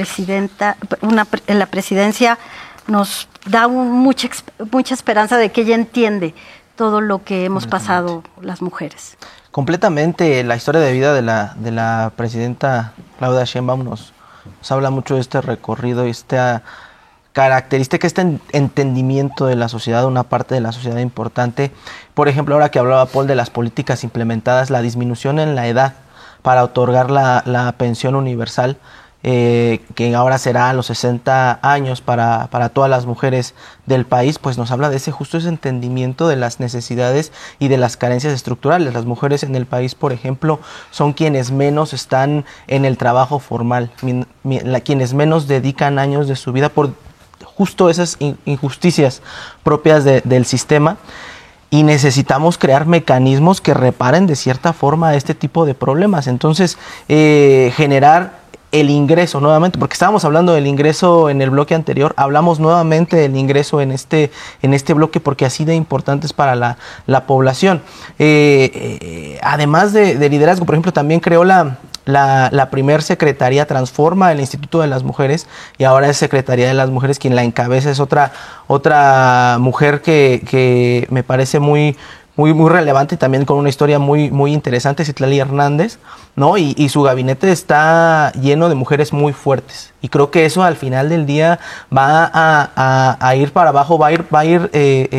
S15: presidencia, nos da mucha esperanza de que ella entiende todo lo que hemos pasado las mujeres.
S13: Completamente. La historia de vida de la presidenta Claudia Sheinbaum nos habla mucho de este recorrido y esta característica, este entendimiento de la sociedad, una parte de la sociedad importante. Por ejemplo, ahora que hablaba Paul de las políticas implementadas, la disminución en la edad para otorgar la pensión universal que ahora será a los 60 años para todas las mujeres del país, pues nos habla de ese entendimiento de las necesidades y de las carencias estructurales. Las mujeres en el país, por ejemplo, son quienes menos están en el trabajo formal, quienes menos dedican años de su vida por justo esas injusticias propias del sistema. Y necesitamos crear mecanismos que reparen de cierta forma este tipo de problemas. Entonces, generar el ingreso nuevamente, porque estábamos hablando del ingreso en el bloque anterior, hablamos nuevamente del ingreso en este bloque porque así de importante es para la población. Además de liderazgo, por ejemplo, también creó la primer secretaría Transforma, el Instituto de las Mujeres, y ahora es Secretaría de las Mujeres, quien la encabeza es otra mujer que me parece muy relevante y también con una historia muy interesante, Citlali Hernández, ¿no? Y su gabinete está lleno de mujeres muy fuertes. Y creo que eso al final del día va a ir para abajo, va a ir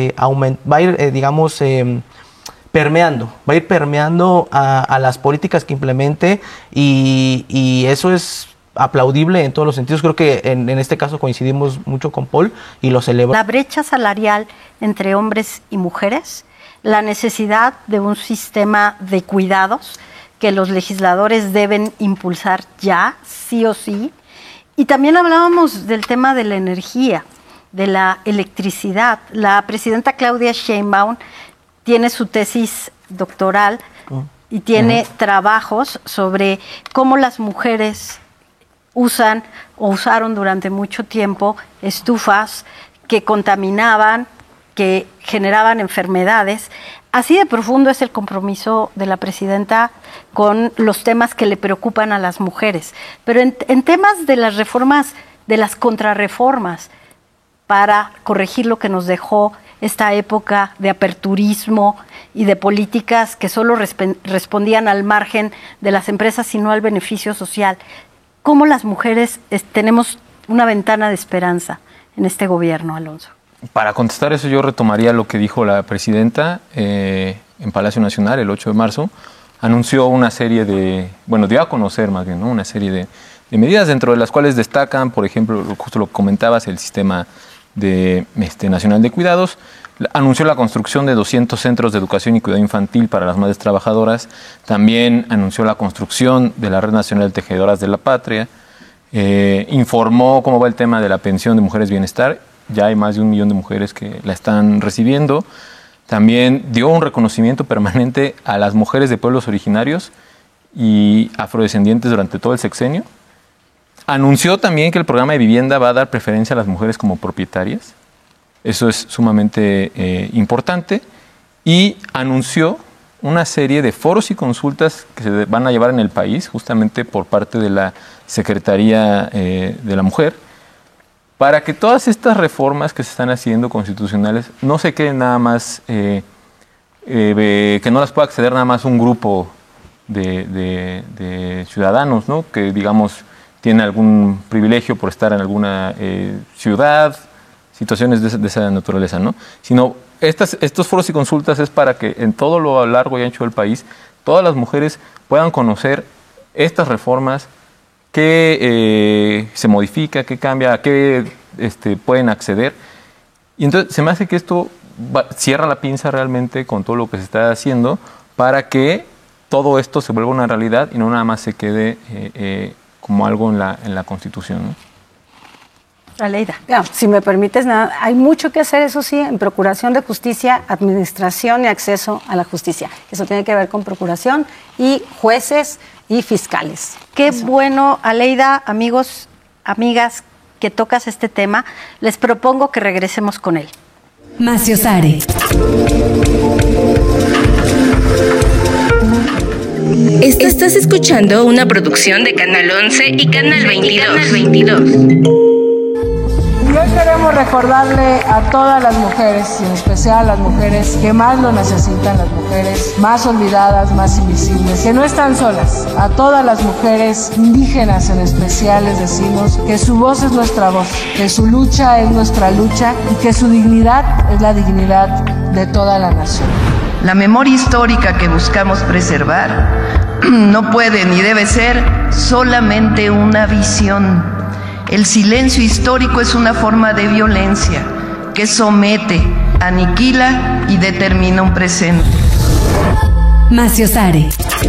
S13: permeando a las políticas que implemente y eso es aplaudible en todos los sentidos. Creo que en este caso coincidimos mucho con Paul y lo celebro.
S15: La brecha salarial entre hombres y mujeres, la necesidad de un sistema de cuidados que los legisladores deben impulsar ya, sí o sí. Y también hablábamos del tema de la energía, de la electricidad. La presidenta Claudia Sheinbaum tiene su tesis doctoral y tiene trabajos sobre cómo las mujeres usan o usaron durante mucho tiempo estufas que contaminaban, que generaban enfermedades. Así de profundo es el compromiso de la presidenta con los temas que le preocupan a las mujeres. Pero en temas de las reformas, de las contrarreformas, para corregir lo que nos dejó esta época de aperturismo y de políticas que solo respondían al margen de las empresas y no al beneficio social, ¿cómo las mujeres tenemos una ventana de esperanza en este gobierno, Alonso?
S14: Para contestar eso yo retomaría lo que dijo la presidenta en Palacio Nacional el 8 de marzo. Anunció una serie dio a conocer más bien, ¿no? Una serie de medidas dentro de las cuales destacan, por ejemplo, justo lo que comentabas, el sistema nacional de cuidados. Anunció la construcción de 200 centros de educación y cuidado infantil para las madres trabajadoras. También anunció la construcción de la Red Nacional de Tejedoras de la Patria. Informó cómo va el tema de la pensión de mujeres bienestar. Ya hay más de 1 millón de mujeres que la están recibiendo. También dio un reconocimiento permanente a las mujeres de pueblos originarios y afrodescendientes durante todo el sexenio. Anunció también que el programa de vivienda va a dar preferencia a las mujeres como propietarias. Eso es sumamente importante. Y anunció una serie de foros y consultas que se van a llevar en el país, justamente por parte de la Secretaría de la Mujer, para que todas estas reformas que se están haciendo constitucionales no se queden nada más, que no las pueda acceder nada más un grupo de ciudadanos, ¿no? Que digamos tiene algún privilegio por estar en alguna ciudad, situaciones de esa naturaleza, ¿no? Sino estos foros y consultas es para que en todo lo largo y ancho del país todas las mujeres puedan conocer estas reformas, qué se modifica, qué cambia, a qué pueden acceder. Y entonces se me hace que esto cierra la pinza realmente con todo lo que se está haciendo para que todo esto se vuelva una realidad y no nada más se quede como algo en la Constitución, ¿no?
S12: Aleida. Claro, si me permites, hay mucho que hacer, eso sí, en procuración de justicia, administración y acceso a la justicia. Eso tiene que ver con procuración y jueces y fiscales.
S15: Qué bueno, Aleida, amigos, amigas, que tocas este tema. Les propongo que regresemos con él.
S3: Maciosare.
S1: Estás escuchando una producción de Canal 11 y Canal 22.
S17: Y hoy queremos recordarle a todas las mujeres, y en especial a las mujeres que más lo necesitan, las mujeres más olvidadas, más invisibles, que no están solas. A todas las mujeres indígenas en especial les decimos que su voz es nuestra voz, que su lucha es nuestra lucha y que su dignidad es la dignidad de toda la nación.
S7: La memoria histórica que buscamos preservar no puede ni debe ser solamente una visión. El silencio histórico es una forma de violencia que somete, aniquila y determina un presente.
S3: Macio Sare.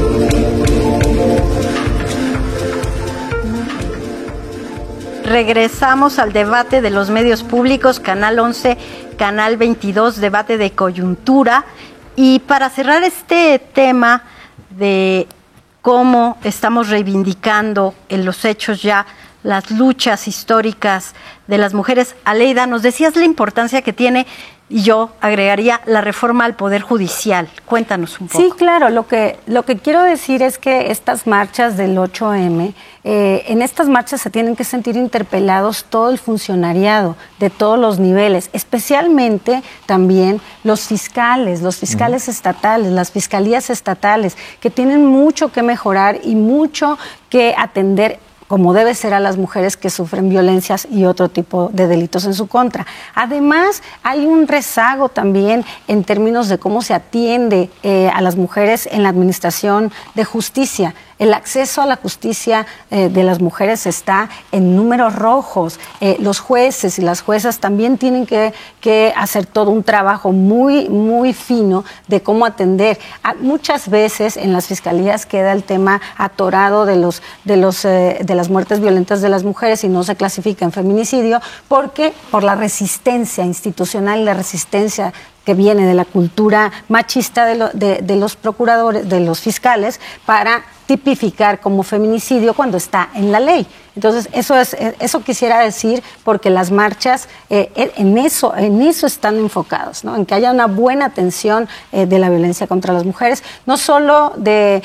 S15: Regresamos al debate de los medios públicos, Canal 11, Canal 22, debate de coyuntura. Y para cerrar este tema de cómo estamos reivindicando en los hechos ya las luchas históricas de las mujeres, Aleida, nos decías la importancia que tiene, y yo agregaría la reforma al Poder Judicial. Cuéntanos un poco.
S12: Sí, claro, lo que quiero decir es que estas marchas del 8M, en estas marchas se tienen que sentir interpelados todo el funcionariado de todos los niveles, especialmente también los fiscales estatales, las fiscalías estatales, que tienen mucho que mejorar y mucho que atender como debe ser a las mujeres que sufren violencias y otro tipo de delitos en su contra. Además, hay un rezago también en términos de cómo se atiende a las mujeres en la administración de justicia. El acceso a la justicia de las mujeres está en números rojos. Los jueces y las juezas también tienen que hacer todo un trabajo muy, muy fino de cómo atender. Muchas veces en las fiscalías queda el tema atorado de las muertes violentas de las mujeres y no se clasifica en feminicidio porque por la resistencia institucional y la resistencia que viene de la cultura machista de los procuradores, de los fiscales, para tipificar como feminicidio cuando está en la ley. Entonces, eso quisiera decir, porque las marchas en eso están enfocados, ¿no? En que haya una buena atención de la violencia contra las mujeres, no solo de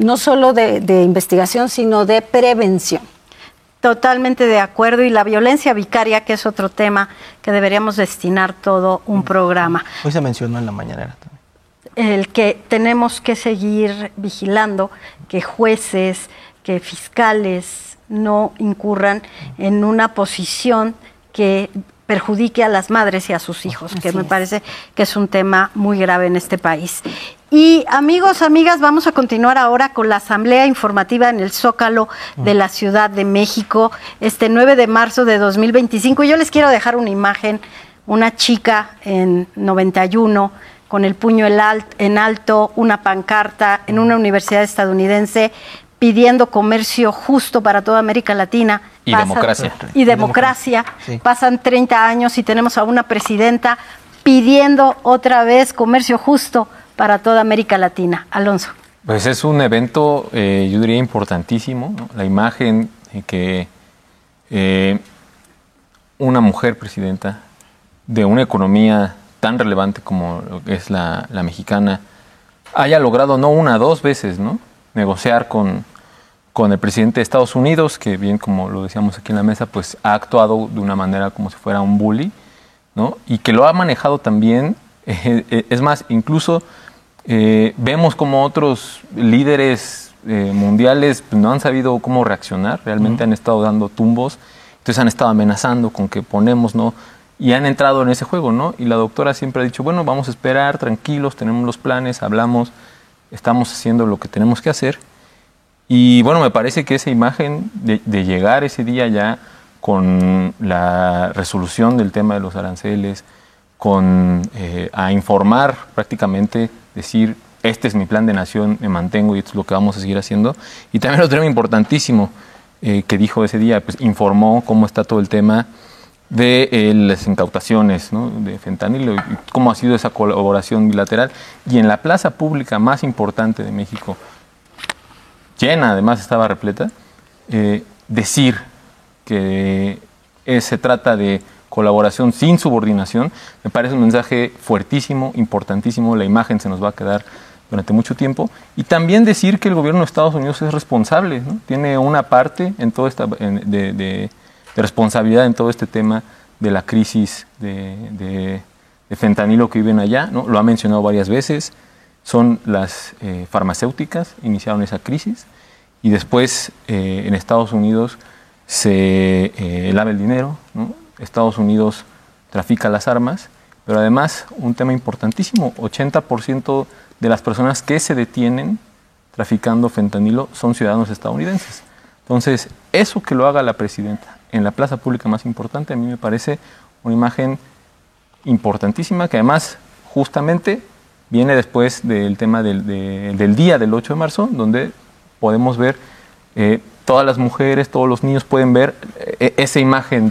S12: investigación, sino de prevención.
S15: Totalmente de acuerdo, y la violencia vicaria, que es otro tema que deberíamos destinar todo un programa.
S13: Hoy se mencionó en la mañanera también.
S15: El que tenemos que seguir vigilando que jueces, que fiscales no incurran en una posición que perjudique a las madres y a sus hijos, que me parece que es un tema muy grave en este país. Y amigos, amigas, vamos a continuar ahora con la asamblea informativa en el Zócalo de la Ciudad de México, este 9 de marzo de 2025. Y yo les quiero dejar una imagen, una chica en 91 con el puño en alto, una pancarta en una universidad estadounidense pidiendo comercio justo para toda América Latina.
S14: Y democracia.
S15: Y democracia.
S13: Sí.
S15: Pasan 30 años y tenemos a una presidenta pidiendo otra vez comercio justo para toda América Latina. Alonso.
S14: Pues es un evento, yo diría, importantísimo, ¿no? La imagen que una mujer presidenta de una economía tan relevante como es la mexicana haya logrado no una, dos veces, ¿no? Negociar con el presidente de Estados Unidos, que bien como lo decíamos aquí en la mesa, pues ha actuado de una manera como si fuera un bully, ¿no? Y que lo ha manejado también, es más, incluso vemos como otros líderes mundiales pues, no han sabido cómo reaccionar, realmente han estado dando tumbos, entonces han estado amenazando con que ponemos, ¿no? Y han entrado en ese juego, ¿no? Y la doctora siempre ha dicho, bueno, vamos a esperar, tranquilos, tenemos los planes, hablamos, estamos haciendo lo que tenemos que hacer. Y bueno, me parece que esa imagen de llegar ese día ya con la resolución del tema de los aranceles, a informar prácticamente, decir, este es mi plan de nación, me mantengo y esto es lo que vamos a seguir haciendo. Y también otro tema importantísimo que dijo ese día, pues informó cómo está todo el tema de las incautaciones, ¿no? De fentanilo y cómo ha sido esa colaboración bilateral. Y en la plaza pública más importante de México, llena, además estaba repleta, decir que se trata de colaboración sin subordinación, me parece un mensaje fuertísimo, importantísimo, la imagen se nos va a quedar durante mucho tiempo, y también decir que el gobierno de Estados Unidos es responsable, ¿no? Tiene una parte en todo de responsabilidad en todo este tema de la crisis de fentanilo que viven allá, ¿no? Lo ha mencionado varias veces, son las farmacéuticas, iniciaron esa crisis, y después en Estados Unidos se lava el dinero, ¿no? Estados Unidos trafica las armas, pero además un tema importantísimo, 80% de las personas que se detienen traficando fentanilo son ciudadanos estadounidenses. Entonces, eso que lo haga la presidenta en la plaza pública más importante, a mí me parece una imagen importantísima, que además justamente viene después del tema del día del 8 de marzo, donde podemos ver todas las mujeres, todos los niños pueden ver esa imagen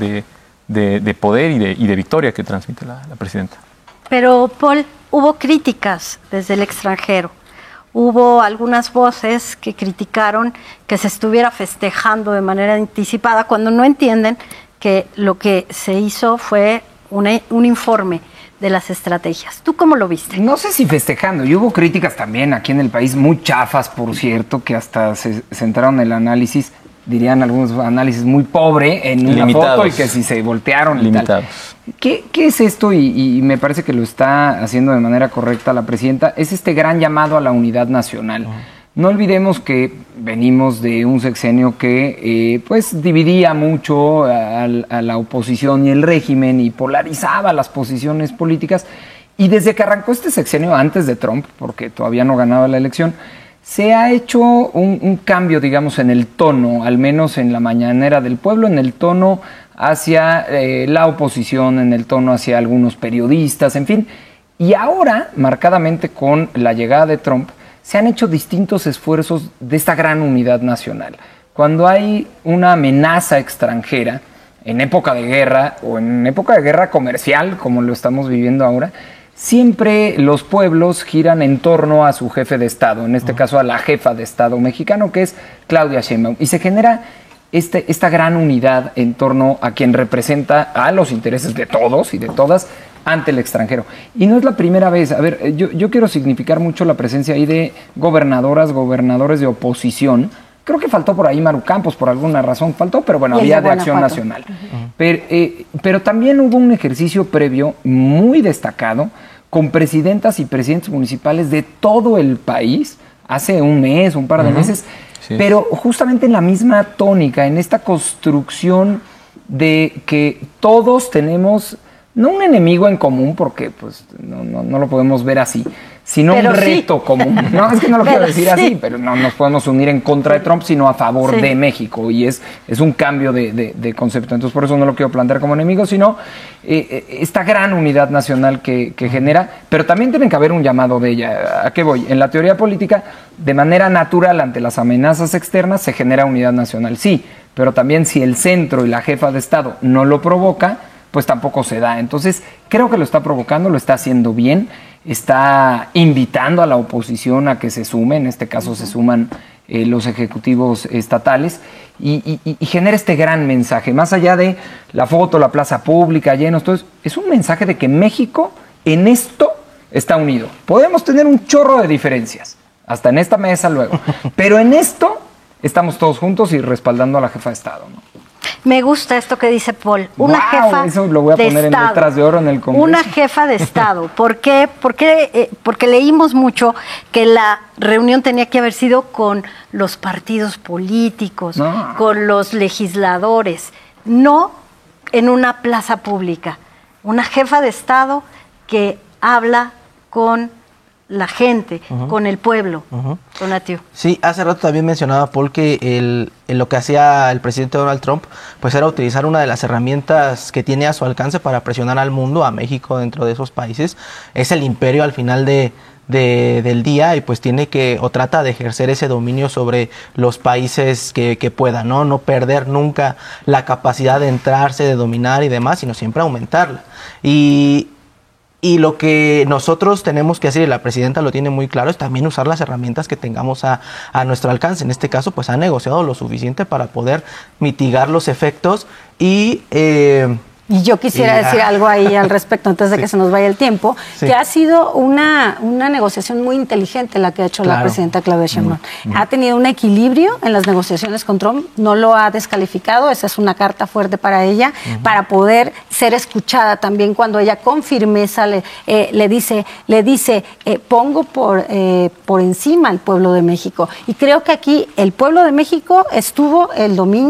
S14: de poder y de victoria que transmite la presidenta.
S15: Pero, Paul, hubo críticas desde el extranjero. Hubo algunas voces que criticaron que se estuviera festejando de manera anticipada cuando no entienden que lo que se hizo fue un informe de las estrategias. ¿Tú cómo lo viste?
S16: No sé si festejando, y hubo críticas también aquí en el país, muy chafas, por cierto, que hasta se centraron en el análisis, dirían algunos análisis muy pobre en una foto y que si se voltearon y tal. ¿Qué es esto? Y me parece que lo está haciendo de manera correcta la presidenta. Es este gran llamado a la unidad nacional. No olvidemos que venimos de un sexenio que pues dividía mucho a la oposición y el régimen y polarizaba las posiciones políticas. Y desde que arrancó este sexenio, antes de Trump, porque todavía no ganaba la elección, se ha hecho un cambio, digamos, en el tono, al menos en la mañanera del pueblo, en el tono hacia la oposición, en el tono hacia algunos periodistas, en fin. Y ahora, marcadamente con la llegada de Trump, se han hecho distintos esfuerzos de esta gran unidad nacional. Cuando hay una amenaza extranjera, en época de guerra o en época de guerra comercial, como lo estamos viviendo ahora, siempre los pueblos giran en torno a su jefe de Estado, en este caso a la jefa de Estado mexicano, que es Claudia Sheinbaum. Y se genera esta gran unidad en torno a quien representa a los intereses de todos y de todas ante el extranjero. Y no es la primera vez. A ver, yo quiero significar mucho la presencia ahí de gobernadores de oposición. Creo que faltó por ahí Maru Campos, por alguna razón faltó, pero bueno, había de Acción Nacional. Pero también hubo un ejercicio previo muy destacado con presidentas y presidentes municipales de todo el país, hace un mes, un par de meses, pero justamente en la misma tónica, en esta construcción de que todos tenemos, no un enemigo en común, porque pues no lo podemos ver así, sino pero un reto común. No, es que no lo quiero decir así, pero no nos podemos unir en contra de Trump, sino a favor de México. Y es un cambio de concepto. Entonces, por eso no lo quiero plantear como enemigo, sino esta gran unidad nacional que genera. Pero también tiene que haber un llamado de ella. ¿A qué voy? En la teoría política, de manera natural, ante las amenazas externas, se genera unidad nacional. Sí, pero también si el centro y la jefa de Estado no lo provoca, pues tampoco se da. Entonces, creo que lo está provocando, lo está haciendo bien. Está invitando a la oposición a que se sume, en este caso se suman los ejecutivos estatales, y genera este gran mensaje, más allá de la foto, la plaza pública, llenos, todo eso, es un mensaje de que México en esto está unido. Podemos tener un chorro de diferencias, hasta en esta mesa luego, pero en esto estamos todos juntos y respaldando a la jefa de Estado, ¿no?
S15: Me gusta esto que dice Paul. Una jefa
S16: eso lo voy a poner en letras de oro en el Congreso.
S15: Una jefa de Estado. ¿Por qué? Porque leímos mucho que la reunión tenía que haber sido con los partidos políticos, con los legisladores, no en una plaza pública. Una jefa de Estado que habla con la gente, con el pueblo. Donatiu.
S13: Sí, hace rato también mencionaba Paul que lo que hacía el presidente Donald Trump pues era utilizar una de las herramientas que tiene a su alcance para presionar al mundo, a México dentro de esos países. Es el imperio al final del día, y pues tiene que, o trata de ejercer ese dominio sobre los países que pueda, no perder nunca la capacidad de entrarse, de dominar y demás, sino siempre aumentarla. Y lo que nosotros tenemos que hacer, y la presidenta lo tiene muy claro, es también usar las herramientas que tengamos a nuestro alcance. En este caso, pues ha negociado lo suficiente para poder mitigar los efectos y
S12: yo quisiera decir algo ahí al respecto antes de que se nos vaya el tiempo, que ha sido una negociación muy inteligente la que ha hecho la presidenta Claudia Sheinbaum. Ha tenido un equilibrio en las negociaciones con Trump, no lo ha descalificado, esa es una carta fuerte para ella, para poder ser escuchada también cuando ella con firmeza le dice pongo por encima al pueblo de México. Y creo que aquí el pueblo de México estuvo el domingo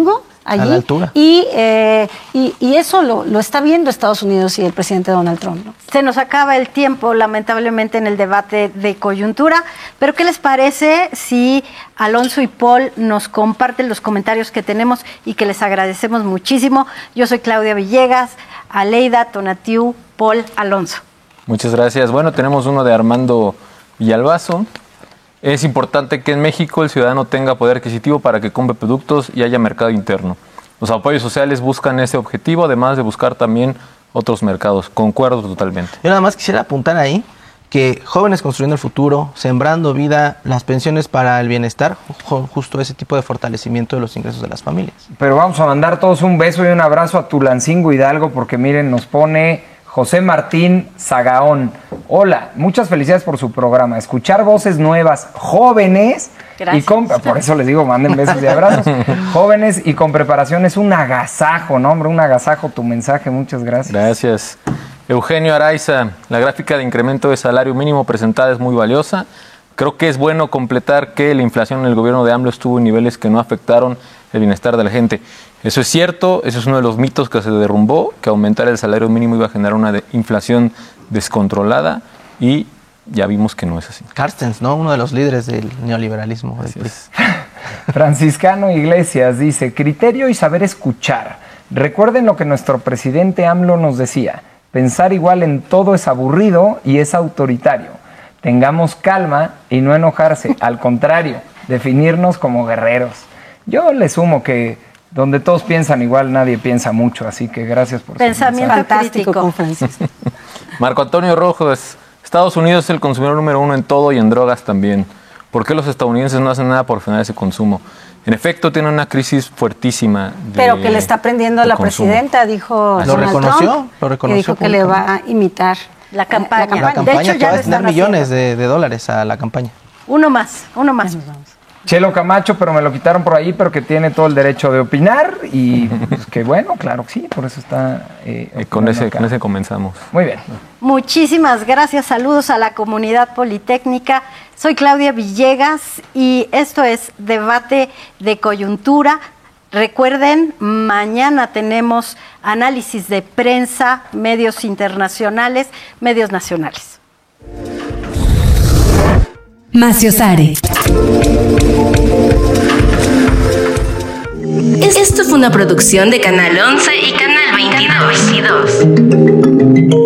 S12: allí.
S13: A la altura.
S12: Y eso lo está viendo Estados Unidos y el presidente Donald Trump, ¿no?
S15: Se nos acaba el tiempo, lamentablemente, en el debate de coyuntura, pero ¿qué les parece si Alonso y Paul nos comparten los comentarios que tenemos y que les agradecemos muchísimo? Yo soy Claudia Villegas, Aleida, Tonatiu, Paul, Alonso.
S14: Muchas gracias. Bueno, tenemos uno de Armando Villalbazo. Es importante que en México el ciudadano tenga poder adquisitivo para que compre productos y haya mercado interno. Los apoyos sociales buscan ese objetivo, además de buscar también otros mercados. Concuerdo totalmente.
S13: Yo nada más quisiera apuntar ahí que Jóvenes Construyendo el Futuro, Sembrando Vida, las pensiones para el bienestar, justo ese tipo de fortalecimiento de los ingresos de las familias.
S16: Pero vamos a mandar todos un beso y un abrazo a Tulancingo Hidalgo, porque miren, nos pone José Martín Zagaón. Hola, muchas felicidades por su programa. Escuchar voces nuevas, jóvenes, y por eso les digo, manden besos y abrazos. Jóvenes y con preparación es un agasajo, ¿no, hombre? Un agasajo tu mensaje, muchas gracias.
S14: Gracias. Eugenio Araiza, la gráfica de incremento de salario mínimo presentada es muy valiosa. Creo que es bueno completar que la inflación en el gobierno de AMLO estuvo en niveles que no afectaron el bienestar de la gente. Eso es cierto, eso es uno de los mitos que se derrumbó, que aumentar el salario mínimo iba a generar una inflación descontrolada, y ya vimos que no es así.
S13: Carstens, ¿no? Uno de los líderes del neoliberalismo.
S16: Franciscano Iglesias dice, criterio y saber escuchar. Recuerden lo que nuestro presidente AMLO nos decía, pensar igual en todo es aburrido y es autoritario. Tengamos calma y no enojarse, al contrario, definirnos como guerreros. Yo le sumo que donde todos piensan igual, nadie piensa mucho, así que gracias por
S15: pensamiento fantástico con Francisco.
S14: Marco Antonio Rojas, Estados Unidos es el consumidor número 1 en todo y en drogas también. ¿Por qué los estadounidenses no hacen nada por frenar ese consumo? En efecto, tiene una crisis fuertísima.
S12: Pero que le está aprendiendo la presidenta, dijo Donald Trump,
S13: lo reconoció.
S12: Que dijo que le va a imitar
S15: la campaña.
S13: La campaña, de hecho, ya va a destinar millones de dólares a la campaña.
S15: Uno más.
S16: Chelo Camacho, pero me lo quitaron por ahí, pero que tiene todo el derecho de opinar, y pues, que bueno, claro que sí, por eso está
S14: con ese comenzamos.
S16: Muy bien.
S15: Muchísimas gracias, saludos a la comunidad politécnica. Soy Claudia Villegas y esto es Debate de Coyuntura. Recuerden, mañana tenemos análisis de prensa, medios internacionales, medios nacionales.
S3: Maciosare.
S1: Esto fue una producción de Canal 11 y Canal 22.